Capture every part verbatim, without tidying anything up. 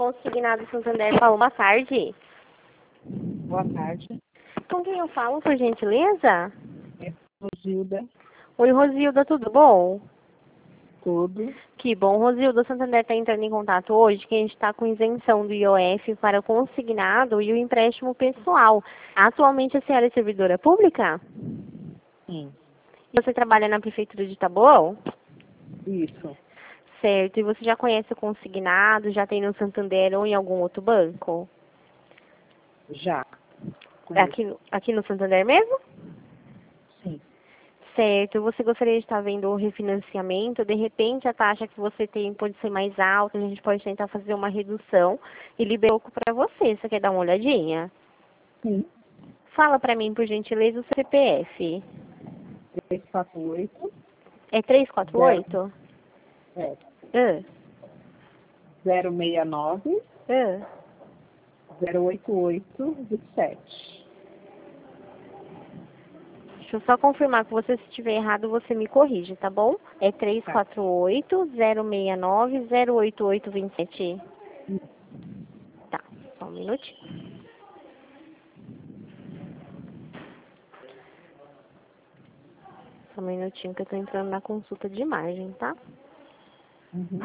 Consignado Santander. Paulo, boa tarde. Boa tarde. Com quem eu falo, por gentileza? É Rosilda. Oi, Rosilda, tudo bom? Tudo. Que bom. Rosilda, o Santander está entrando em contato hoje que a gente está com isenção do I O F para o consignado e o empréstimo pessoal. Atualmente a senhora é servidora pública? Sim. E você trabalha na Prefeitura de Taboão? Isso. Certo. E você já conhece o consignado? Já tem no Santander ou em algum outro banco? Já. Conheço. Aqui, aqui no Santander mesmo? Sim. Certo. Você gostaria de estar vendo o refinanciamento? De repente, a taxa que você tem pode ser mais alta. A gente pode tentar fazer uma redução e liberar pouco para você. Você quer dar uma olhadinha? Sim. Fala para mim, por gentileza, o C P F. três quatro oito. É trezentos e quarenta e oito? É. Ah, zero seis nove. ah. zero oito oito vinte e sete. Deixa eu só confirmar com você. Se estiver errado, você me corrige, tá bom? É trezentos e quarenta e oito, zero seis nove, zero oito oito vinte e sete. Tá, só um minutinho. Só um minutinho que eu tô entrando na consulta de margem, tá? Uhum.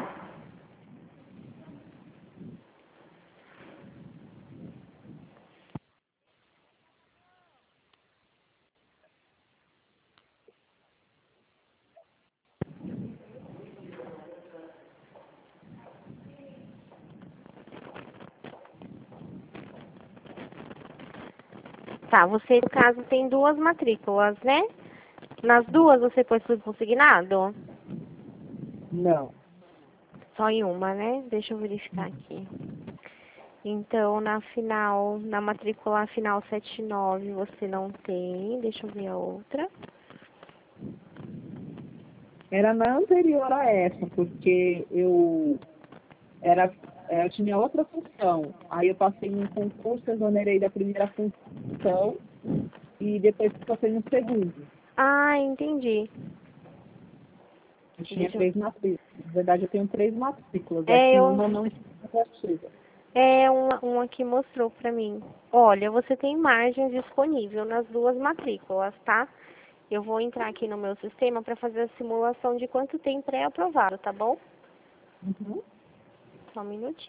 Tá, você, no caso, tem duas matrículas, né? Nas duas você pôs tudo consignado? Não. Só em uma, né? Deixa eu verificar aqui. Então, na final, na matrícula final setenta e nove você não tem. Deixa eu ver a outra. Era na anterior a essa, porque eu era é, eu tinha outra função. Aí eu passei em um concurso, exonerei da primeira função e depois passei no segundo. Ah, entendi. Eu tinha Deixa eu... três matrículas. Na verdade, eu tenho três matrículas. É É, que eu... uma não está ativa. é uma, uma que mostrou pra mim. Olha, você tem margem disponível nas duas matrículas, tá? Eu vou entrar aqui no meu sistema para fazer a simulação de quanto tem pré-aprovado, tá bom? Uhum. Só um minutinho.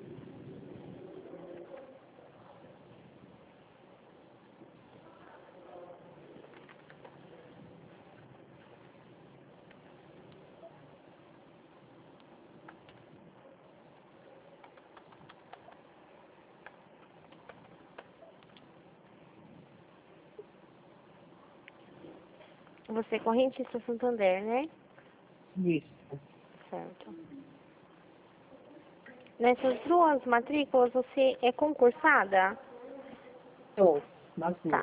Você é correntista Santander, né? Isso. Certo. Nessas duas matrículas, você é concursada? Estou nas Tá. duas.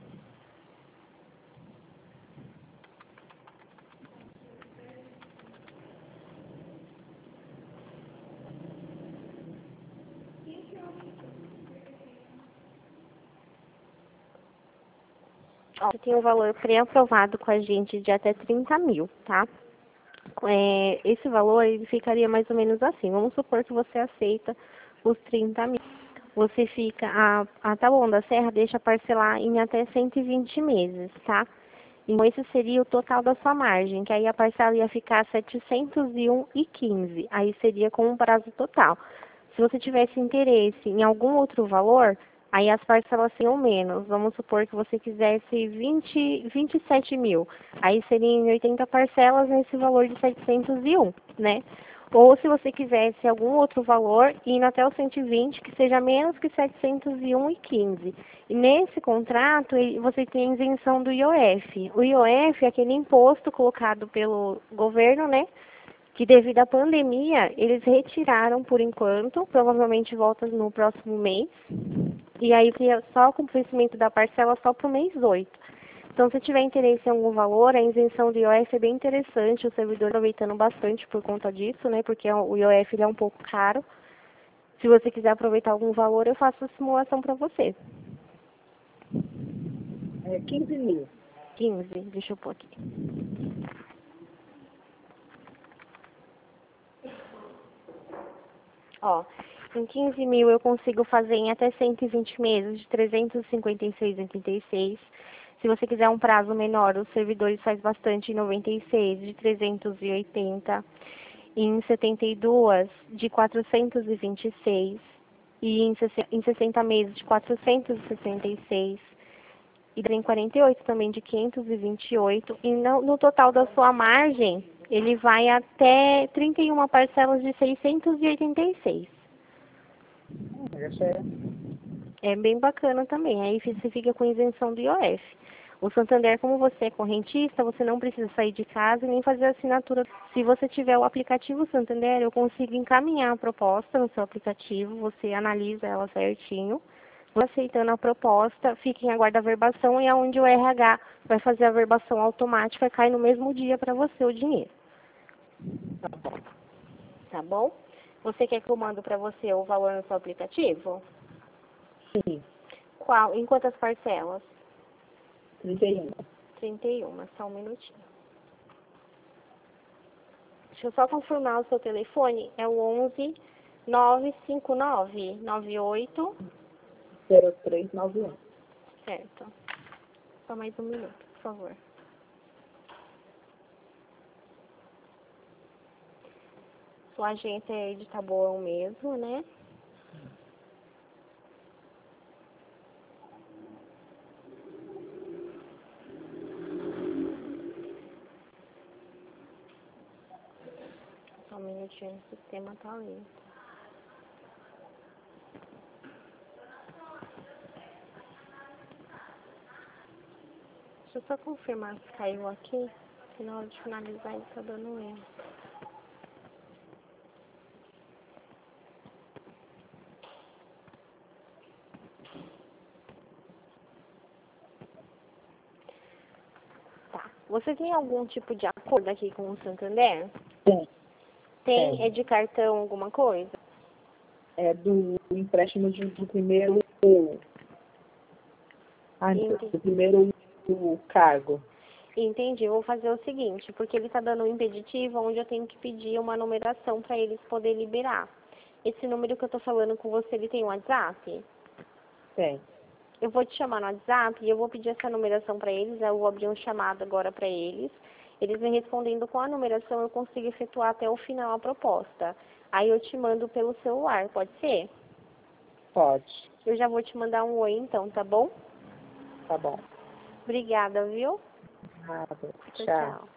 Ó, você tem um valor pré-aprovado com a gente de até trinta mil, tá? É, esse valor ele ficaria mais ou menos assim. Vamos supor que você aceita os trinta mil. Você fica, a, a Taboão da Serra deixa parcelar em até cento e vinte meses, tá? Então, esse seria o total da sua margem, que aí a parcela ia ficar setecentos e um e quinze. Aí seria com um prazo total. Se você tivesse interesse em algum outro valor, aí as parcelas seriam menos. Vamos supor que você quisesse vinte, vinte e sete mil. Aí seriam oitenta parcelas nesse valor de setecentos e um, né? Ou se você quisesse algum outro valor, indo até o cento e vinte, que seja menos que setecentos e um e quinze. E nesse contrato, você tem isenção do I O F. O I O F é aquele imposto colocado pelo governo, né? Que devido à pandemia, eles retiraram por enquanto, provavelmente volta no próximo mês. E aí, só o cumprimento da parcela só para o mês oito. Então, se tiver interesse em algum valor, a isenção do I O F é bem interessante, o servidor aproveitando bastante por conta disso, né? Porque o I O F ele é um pouco caro. Se você quiser aproveitar algum valor, eu faço a simulação para você. É quinze mil. quinze, deixa eu pôr aqui. Ó, Em quinze mil eu consigo fazer em até cento e vinte meses de trezentos e cinquenta e seis reais e oitenta e seis centavos. Se você quiser um prazo menor, os servidores faz bastante em noventa e seis de trezentos e oitenta. Em setenta e dois de quatrocentos e vinte e seis. E em sessenta meses de quatrocentos e sessenta e seis. E em quarenta e oito também de quinhentos e vinte e oito. E no, no total da sua margem, ele vai até trinta e uma parcelas de seiscentos e oitenta e seis. Essa é... É bem bacana também. Aí você fica com isenção do I O F. O Santander, como você é correntista, você não precisa sair de casa e nem fazer assinatura. Se você tiver o aplicativo Santander, eu consigo encaminhar a proposta no seu aplicativo, você analisa ela certinho. Aceitando a proposta, fica em aguardo da verbação e é onde o R H vai fazer a verbação automática e cai no mesmo dia para você o dinheiro. Tá bom. Tá bom? Você quer que eu mando para você o valor no seu aplicativo? Sim. Qual? Em quantas parcelas? trinta e um. trinta e um, só um minutinho. Deixa eu só confirmar o seu telefone. É o onze nove cinco nove nove oito zero três nove um. Certo. Só mais um minuto, por favor. Sua agência é de Taboão mesmo, né? Só um minutinho, o sistema tá lento. Deixa eu só confirmar se caiu aqui, que na hora de finalizar ele tá dando erro. Tá. Você tem algum tipo de acordo aqui com o Santander? Sim. Tem? Tem. É de cartão alguma coisa? É do empréstimo de, do primeiro... Ai, meu Deus, do primeiro do cargo. Entendi. Eu vou fazer o seguinte, porque ele está dando um impeditivo onde eu tenho que pedir uma numeração para eles poderem liberar. Esse número que eu estou falando com você, ele tem um WhatsApp? Tem. Eu vou te chamar no WhatsApp e eu vou pedir essa numeração para eles. Eu vou abrir um chamado agora para eles. Eles me respondendo com a numeração, eu consigo efetuar até o final a proposta. Aí eu te mando pelo celular, pode ser? Pode. Eu já vou te mandar um oi então, tá bom? Tá bom. Obrigada, viu? Nada. Tchau, Tchau. tchau.